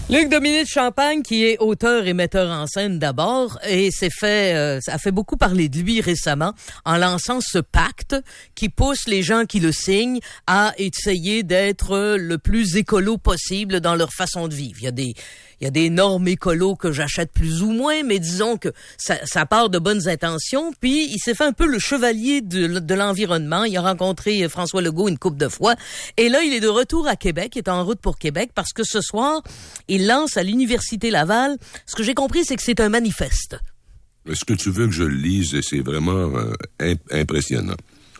Luc-Dominique Champagne, qui est auteur et metteur en scène d'abord, et a fait beaucoup parler de lui récemment en lançant ce pacte qui pousse les gens qui le signent à essayer d'être le plus écolo possible dans leur façon de vivre. Il y a des normes écolo que j'achète plus ou moins, mais disons que ça part de bonnes intentions. Puis il s'est fait un peu le chevalier de l'environnement. Il a rencontré François Legault une couple de fois. Et là, il est de retour à Québec, il est en route pour Québec, parce que ce soir, il lance à l'Université Laval. Ce que j'ai compris, c'est que c'est un manifeste. Est-ce que tu veux que je le lise? C'est vraiment impressionnant.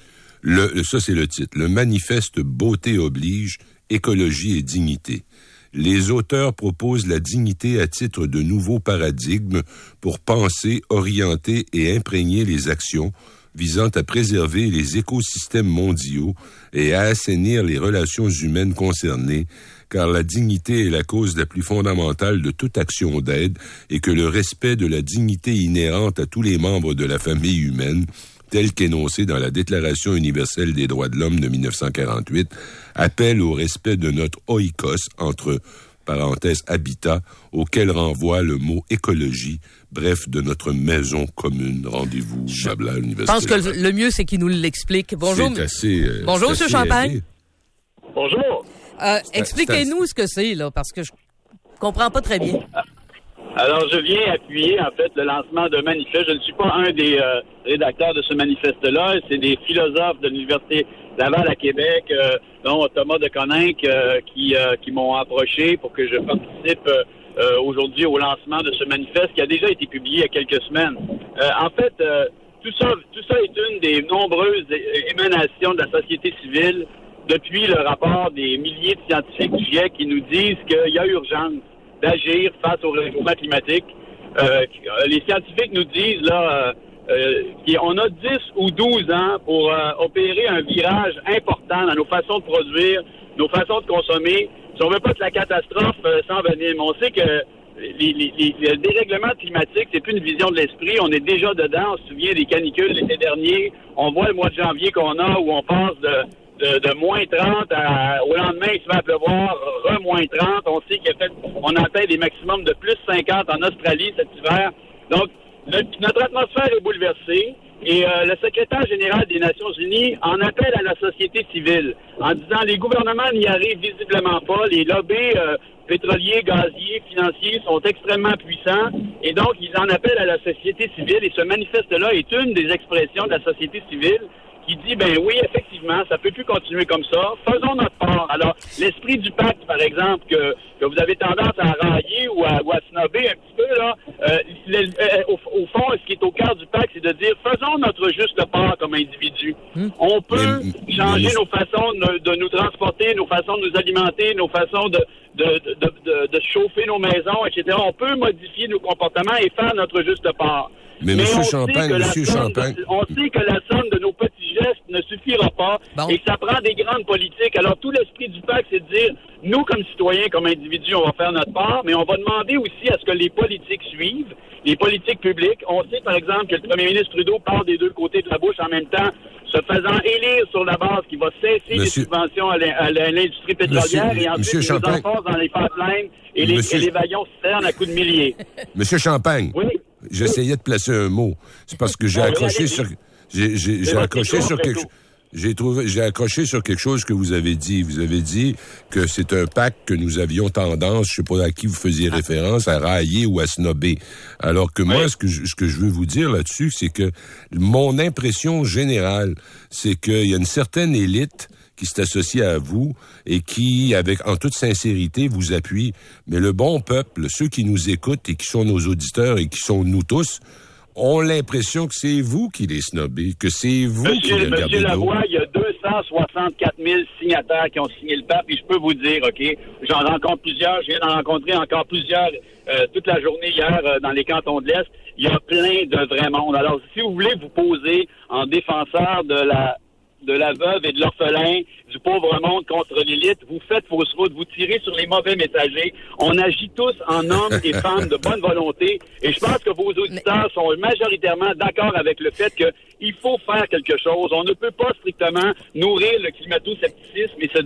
Ça, c'est le titre. Le manifeste Beauté oblige, écologie et dignité. Les auteurs proposent la dignité à titre de nouveaux paradigmes pour penser, orienter et imprégner les actions visant à préserver les écosystèmes mondiaux et à assainir les relations humaines concernées, car la dignité est la cause la plus fondamentale de toute action d'aide et que le respect de la dignité inhérente à tous les membres de la famille humaine, tel qu'énoncé dans la Déclaration universelle des droits de l'homme de 1948, appelle au respect de notre oikos, entre parenthèses habitat, auquel renvoie le mot écologie, bref, de notre maison commune. Rendez-vous, blabla, à l'Université. Je pense que le mieux, c'est qu'il nous l'explique. Bonjour. Bonjour, M. Champagne. Bonjour. Expliquez-nous ce que c'est, là, parce que je comprends pas très bien. Alors, je viens appuyer, en fait, le lancement d'un manifeste. Je ne suis pas un des rédacteurs de ce manifeste-là. C'est des philosophes de l'Université Laval à Québec, dont Thomas de Coninck, qui m'ont approché pour que je participe aujourd'hui au lancement de ce manifeste qui a déjà été publié il y a quelques semaines. En fait, tout ça est une des nombreuses émanations de la société civile depuis le rapport des milliers de scientifiques du GIEC qui nous disent qu'il y a urgence d'agir face au réchauffement climatique. Les scientifiques nous disent là qu'on a 10 ou 12 ans pour opérer un virage important dans nos façons de produire, nos façons de consommer. Si on veut pas que la catastrophe s'envenime, on sait que le dérèglement climatique, c'est plus une vision de l'esprit. On est déjà dedans. On se souvient des canicules l'été dernier. On voit le mois de janvier qu'on a où on passe de moins 30 au lendemain, il se met à pleuvoir, moins 30. On sait qu'on atteint des maximums de plus 50 en Australie cet hiver. Donc, notre atmosphère est bouleversée et le secrétaire général des Nations Unies en appelle à la société civile en disant les gouvernements n'y arrivent visiblement pas, les lobbies pétroliers, gaziers, financiers sont extrêmement puissants et donc ils en appellent à la société civile et ce manifeste-là est une des expressions de la société civile qui dit, ben oui, effectivement, ça peut plus continuer comme ça. Faisons notre part. Alors, l'esprit du pacte, par exemple, que vous avez tendance à railler ou à snobber un petit peu, là, au fond, ce qui est au cœur du pacte, c'est de dire, faisons notre juste part comme individu. On peut changer nos façons de nous transporter, nos façons de nous alimenter, nos façons de chauffer nos maisons, etc. On peut modifier nos comportements et faire notre juste part. Mais M. Champagne, on sait que la somme de nos petits gestes ne suffira pas et que ça prend des grandes politiques. Alors, tout l'esprit du pacte, c'est de dire, nous, comme citoyens, comme individus, on va faire notre part, mais on va demander aussi à ce que les politiques suivent, les politiques publiques. On sait, par exemple, que le premier ministre Trudeau parle des deux côtés de la bouche en même temps, se faisant élire sur la base qu'il va cesser les subventions à l'industrie pétrolière et ensuite nous enfonce dans les pipelines et les wagons citernes à coups de milliers. Monsieur Champagne. Oui. J'essayais de placer un mot. C'est parce que j'ai accroché sur quelque chose que vous avez dit. Vous avez dit que c'est un pacte que nous avions tendance, je sais pas à qui vous faisiez référence, à railler ou à snobber. Alors que moi, ce que je veux vous dire là-dessus, c'est que mon impression générale, c'est qu'il y a une certaine élite qui s'est associé à vous et qui, en toute sincérité, vous appuie. Mais le bon peuple, ceux qui nous écoutent et qui sont nos auditeurs et qui sont nous tous, ont l'impression que c'est vous qui les snobez, que c'est vous qui les regardez. Monsieur Lavoie, il y a 264 000 signataires qui ont signé le pacte, et je peux vous dire, OK, j'en rencontre plusieurs, je viens d'en rencontrer encore plusieurs toute la journée hier dans les cantons de l'Est. Il y a plein de vrai monde. Alors, si vous voulez vous poser en défenseur de la veuve et de l'orphelin, du pauvre monde contre l'élite, vous faites fausse route, vous tirez sur les mauvais messagers. On agit tous en hommes et femmes de bonne volonté et je pense que vos auditeurs sont majoritairement d'accord avec le fait qu'il faut faire quelque chose. On ne peut pas strictement nourrir le climato-scepticisme et se dire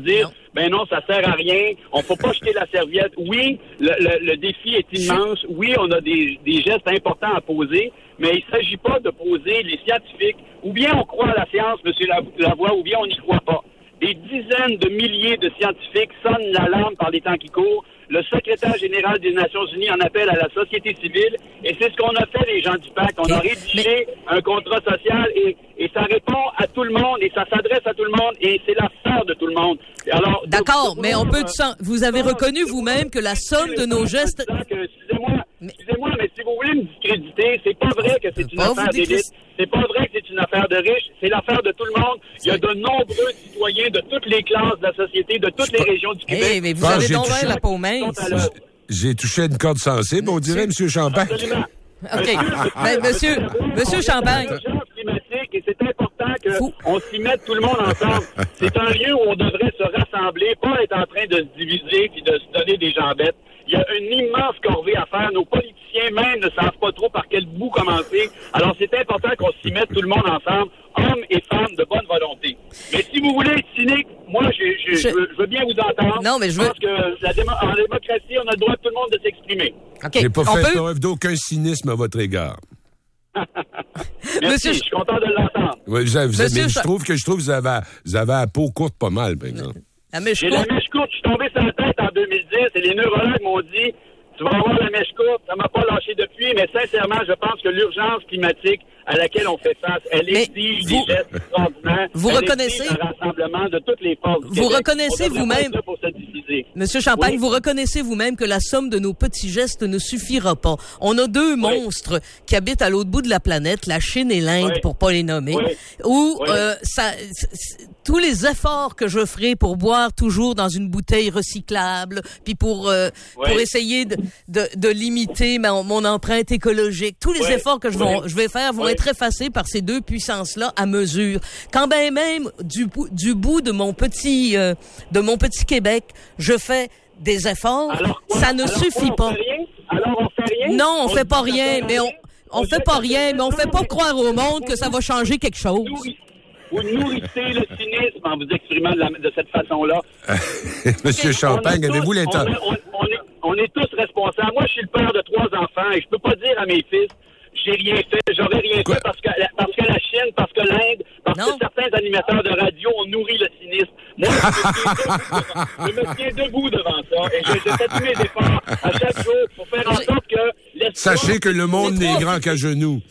ben non, ça sert à rien, on faut pas jeter la serviette. Oui, le défi est immense. Oui, on a des gestes importants à poser, mais il s'agit pas de poser les scientifiques. Ou bien on croit à la science, M. Lavoie, ou bien on n'y croit pas. Des dizaines de milliers de scientifiques sonnent l'alarme par les temps qui courent. Le secrétaire général des Nations Unies en appelle à la société civile. Et c'est ce qu'on a fait, les gens du pacte. On a rédigé un contrat social et ça répond à tout le monde et ça s'adresse à tout le monde et c'est l'affaire de tout le monde. Alors, d'accord, mais on peut... Vous avez reconnu vous-même que la somme de nos gestes... Excusez-moi, mais si vous voulez me discréditer, c'est pas vrai que c'est une affaire d'élite. C'est pas vrai que c'est une affaire de riches. C'est l'affaire de tout le monde. Il y a de nombreux citoyens de toutes les classes de la société, de toutes les régions du Québec. Mais vous avez donc la peau mince. J'ai touché une corde sensible, on dirait, M. Champagne. Absolument. OK. Monsieur Champagne. Et c'est important qu'on s'y mette tout le monde ensemble. C'est un lieu où on devrait se rassembler, pas être en train de se diviser puis de se donner des jambettes. Il y a une immense corvée à faire. Nos politiciens même ne savent pas trop par quel bout commencer. Alors, c'est important qu'on s'y mette tout le monde ensemble, hommes et femmes de bonne volonté. Mais si vous voulez être cynique, moi, je veux bien vous entendre. Non, mais je pense que en démocratie, on a le droit de tout le monde de s'exprimer. Okay. J'ai pas fait preuve d'aucun cynisme à votre égard. Merci, je suis content de l'entendre. Oui, mais je trouve que vous avez la peau courte pas mal, par exemple. J'ai la mèche courte, je suis tombé sur la tête en 2010 et les neurologues m'ont dit tu vas avoir la mèche courte, ça m'a pas lâché depuis, mais sincèrement, je pense que l'urgence climatique à laquelle on fait face, elle exige des gestes extraordinaires. Vous reconnaissez un rassemblement de toutes les forces. Vous reconnaissez vous-même, Monsieur Champagne, vous reconnaissez vous-même que la somme de nos petits gestes ne suffira pas. On a deux monstres qui habitent à l'autre bout de la planète, la Chine et l'Inde, pour pas les nommer, où tous les efforts que je ferai pour boire toujours dans une bouteille recyclable, puis pour essayer de limiter mon empreinte écologique, tous les efforts que je vais faire vont être effacés par ces deux puissances-là à mesure. Quand ben même du bout de mon petit Québec, je fais des efforts, ça ne suffit pas. Alors on fait rien? Non, on fait pas rien, mais on fait pas rien, mais on fait pas croire au monde que ça va changer quelque chose. Vous nourrissez le cynisme en vous exprimant de cette façon-là. Monsieur Champagne, avez-vous l'intention? On est tous responsables. Moi, je suis le père de 3 enfants et je peux pas dire à mes fils j'ai rien fait, j'aurais rien fait parce que la Chine, parce que l'Inde, parce que certains animateurs de radio ont nourri le cynisme. Moi, je me tiens debout devant ça et je fais tous mes efforts à chaque jour pour faire en sorte que... Sachez que le monde n'est grand qu'à genoux.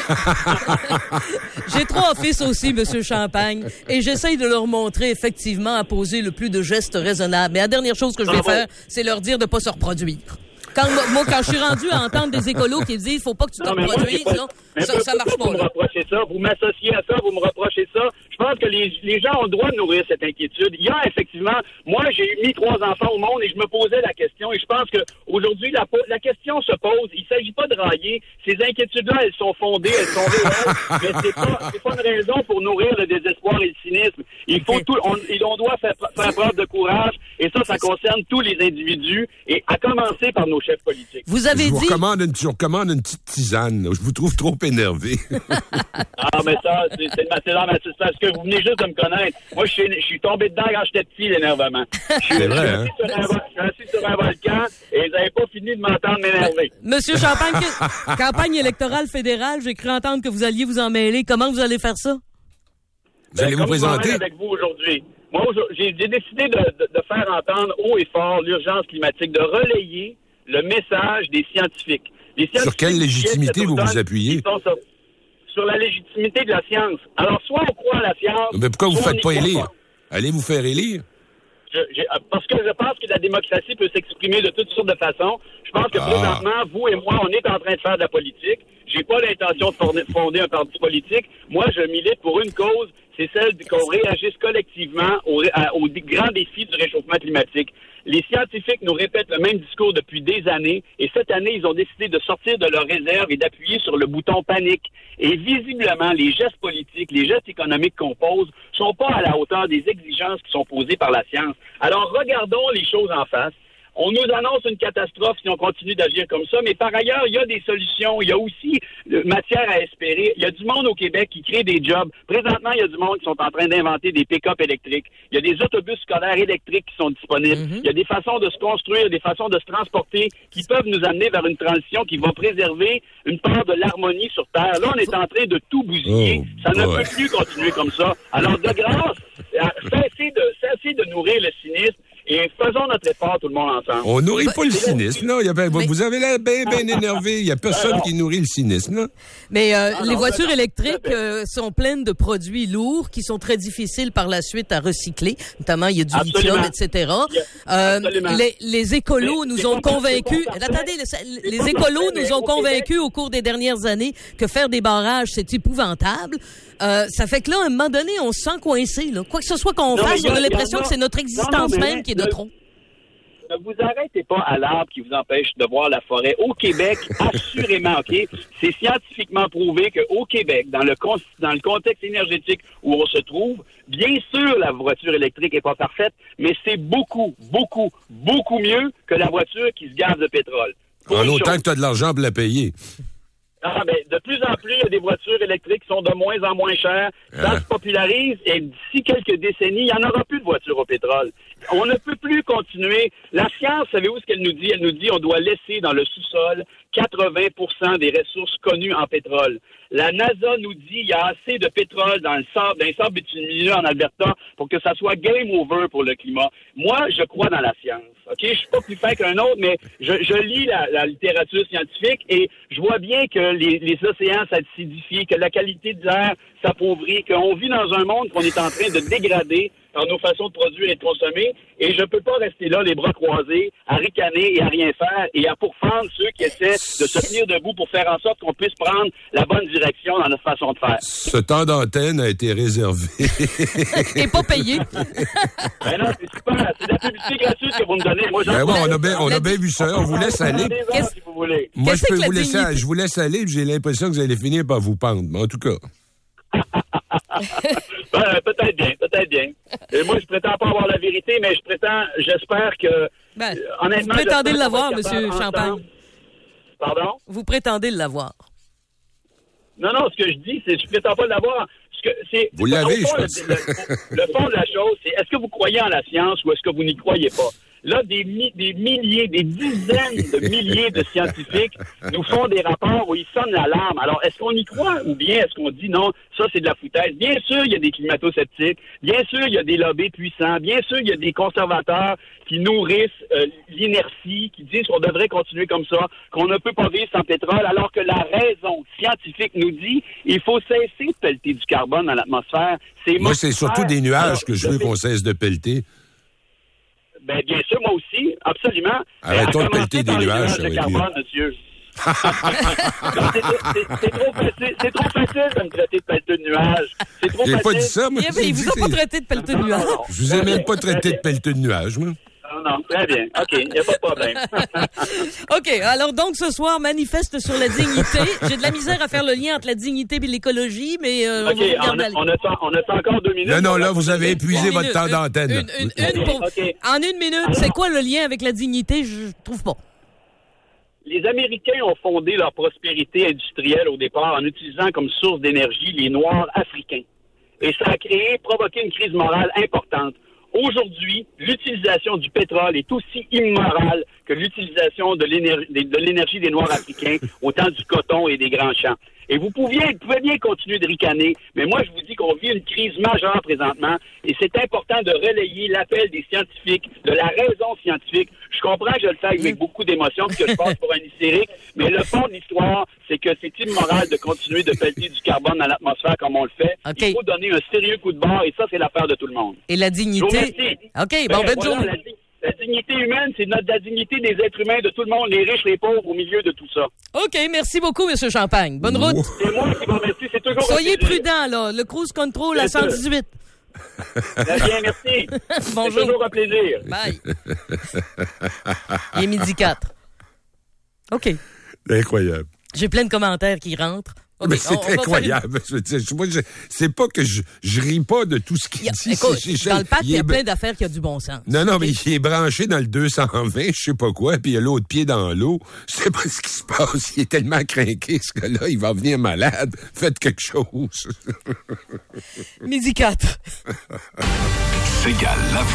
J'ai 3 fils aussi, Monsieur Champagne, et j'essaye de leur montrer effectivement à poser le plus de gestes raisonnables. Mais la dernière chose que je vais faire, c'est leur dire de pas se reproduire. Quand je suis rendu à entendre des écolos qui disent faut pas que tu te reproduises, ça marche pas. Vous me reprochez ça, vous m'associez à ça, vous me reprochez ça. Je pense que les gens ont le droit de nourrir cette inquiétude. Il y a effectivement, moi j'ai mis 3 enfants au monde et je me posais la question et je pense que aujourd'hui la question se pose. Il s'agit pas de railler. Ces inquiétudes-là, elles sont fondées, elles sont réelles, mais c'est pas une raison pour nourrir le désespoir et le cynisme. Il faut on doit faire preuve de courage et ça concerne tous les individus et à commencer par nos chefs politiques. Je vous recommande une petite tisane. Je vous trouve trop énervé. Ah, mais ça, c'est parce que vous venez juste de me connaître. Moi, je suis tombé dedans quand j'étais petit, l'énervement. C'est vrai, hein? Je suis assis sur un volcan et vous n'avez pas fini de m'entendre m'énerver. Monsieur Champagne, campagne électorale fédérale, j'ai cru entendre que vous alliez vous en mêler. Comment vous allez faire ça? Vous allez vous présenter? Avec vous aujourd'hui. Moi, j'ai décidé de faire entendre haut et fort l'urgence climatique, de relayer le message des scientifiques. Sur quelle légitimité vous vous appuyez? Sur la légitimité de la science. Alors, soit on croit à la science... Mais pourquoi vous ne faites pas élire? Allez vous faire élire? Parce que je pense que la démocratie peut s'exprimer de toutes sortes de façons. Je pense que présentement, vous et moi, on est en train de faire de la politique. J'ai pas l'intention de fonder un parti politique. Moi, je milite pour une cause, c'est celle qu'on réagisse collectivement aux grands défis du réchauffement climatique. Les scientifiques nous répètent le même discours depuis des années et cette année, ils ont décidé de sortir de leur réserve et d'appuyer sur le bouton panique. Et visiblement, les gestes politiques, les gestes économiques qu'on pose sont pas à la hauteur des exigences qui sont posées par la science. Alors, regardons les choses en face. On nous annonce une catastrophe si on continue d'agir comme ça, mais par ailleurs, il y a des solutions. Il y a aussi matière à espérer. Il y a du monde au Québec qui crée des jobs. Présentement, il y a du monde qui sont en train d'inventer des pick-up électriques. Il y a des autobus scolaires électriques qui sont disponibles. Il y a des façons de se construire, des façons de se transporter qui peuvent nous amener vers une transition qui va préserver une part de l'harmonie sur Terre. Là, on est en train de tout bousiller. Ça ne peut plus continuer comme ça. Alors, de grâce, cessez de nourrir le cynisme. Et faisons notre effort, tout le monde ensemble. On nourrit pas le cynisme, là. Vous avez l'air bien énervé. Il n'y a personne qui nourrit le cynisme, là. Mais les voitures électriques sont pleines de produits lourds qui sont très difficiles par la suite à recycler. Notamment, il y a du lithium, etc. Les écolos nous ont convaincus... Attendez, les écolos nous ont convaincus au cours des dernières années que faire des barrages, c'est épouvantable. Ça fait que là, à un moment donné, on se sent coincé. Là. Quoi que ce soit qu'on fasse, on a l'impression que c'est notre existence même qui est de trop. Ne vous arrêtez pas à l'arbre qui vous empêche de voir la forêt. Au Québec, assurément, OK, c'est scientifiquement prouvé qu'au Québec, dans le contexte énergétique où on se trouve, bien sûr, la voiture électrique est pas parfaite, mais c'est beaucoup, beaucoup, beaucoup mieux que la voiture qui se gaze de pétrole. En autant que tu as de l'argent pour la payer. De plus en plus, il y a des voitures électriques qui sont de moins en moins chères. Ça se popularise et d'ici quelques décennies, il n'y en aura plus de voitures au pétrole. On ne peut plus continuer. La science, savez-vous ce qu'elle nous dit? Elle nous dit qu'on doit laisser dans le sous-sol 80% des ressources connues en pétrole. La NASA nous dit qu'il y a assez de pétrole dans les sables bitumineux en Alberta pour que ça soit game over pour le climat. Moi, je crois dans la science. OK, je suis pas plus fin qu'un autre, mais je lis la littérature scientifique et je vois bien que les océans s'acidifient, que la qualité de l'air s'appauvrit, qu'on vit dans un monde qu'on est en train de dégrader par nos façons de produire et de consommer. Et je peux pas rester là, les bras croisés, à ricaner et à rien faire et à pourfendre ceux qui essaient de se tenir debout pour faire en sorte qu'on puisse prendre la bonne direction dans notre façon de faire. Ce temps d'antenne a été réservé. Et pas payé. Ben non, c'est super. C'est de la publicité gratuite que vous me donnez. Moi, on a bien vu ça. On vous laisse aller. Si vous voulez. Moi, je vous laisse aller. J'ai l'impression que vous allez finir par vous pendre. Mais en tout cas. Peut-être bien. Et moi, je prétends pas avoir la vérité, mais j'espère que, honnêtement... Vous prétendez l'avoir, M. Champagne. Pardon? Vous prétendez l'avoir. Non, ce que je dis, c'est que je prétends pas l'avoir. Vous l'avez, je pense. Le fond de la chose, c'est est-ce que vous croyez en la science ou est-ce que vous n'y croyez pas? Là, des milliers, des dizaines de milliers de scientifiques nous font des rapports où ils sonnent l'alarme. Alors, est-ce qu'on y croit ou bien est-ce qu'on dit non, ça c'est de la foutaise? Bien sûr, il y a des climato-sceptiques. Bien sûr, il y a des lobbies puissants. Bien sûr, il y a des conservateurs qui nourrissent l'inertie, qui disent qu'on devrait continuer comme ça, qu'on ne peut pas vivre sans pétrole, alors que la raison scientifique nous dit il faut cesser de pelleter du carbone dans l'atmosphère. Moi, c'est surtout des nuages que je veux qu'on cesse de pelleter. Ben, bien sûr, moi aussi, absolument. Arrêtons de pelleter des nuages. De carbone, monsieur. C'est trop facile de me traiter de pelleter de nuages. C'est trop facile. J'ai pas dit ça, moi. Il vous a pas traité de pelleter de nuages. Je vous ai même pas traité de pelleter de nuages, moi. Non, très bien. OK, il n'y a pas de problème. OK, alors donc ce soir, manifeste sur la dignité. J'ai de la misère à faire le lien entre la dignité et l'écologie, mais on a encore 2 minutes. Non, là, vous avez épuisé votre temps d'antenne. En 1 minute, c'est quoi le lien avec la dignité? Je trouve pas. Les Américains ont fondé leur prospérité industrielle au départ en utilisant comme source d'énergie les Noirs africains. Et ça a provoqué une crise morale importante. Aujourd'hui, l'utilisation du pétrole est aussi immorale que l'utilisation de l'énergie des Noirs africains, autant du coton et des grands champs. Et vous pouvez bien continuer de ricaner, mais moi, je vous dis qu'on vit une crise majeure présentement, et c'est important de relayer l'appel des scientifiques, de la raison scientifique. Je comprends que je le fais avec beaucoup d'émotion, parce que je passe pour un hystérique, mais le fond de l'histoire, c'est que c'est immoral de continuer de pelleter du carbone dans l'atmosphère comme on le fait. Okay. Il faut donner un sérieux coup de barre, et ça, c'est l'affaire de tout le monde. Et la dignité... OK, bonne journée. La dignité humaine, c'est la dignité des êtres humains, de tout le monde, les riches, les pauvres, au milieu de tout ça. OK, merci beaucoup, M. Champagne. Bonne route. C'est moi qui vous remercie, c'est toujours... Soyez prudent, là. Le cruise control à 118. Très bien, merci. Bonjour. C'est toujours un plaisir. Bye. Il est 12h04. OK. Incroyable. J'ai plein de commentaires qui rentrent. Okay, mais c'est incroyable. Moi, c'est pas que je ris pas de tout ce qu'il dit. Écoute, dans le pacte, il y a plein d'affaires qui ont du bon sens. Non, mais il est branché dans le 220, je sais pas quoi, puis il a l'autre pied dans l'eau. Je sais pas ce qui se passe. Il est tellement crinqué, ce gars-là, il va venir malade. Faites quelque chose. 12h04. S'égale la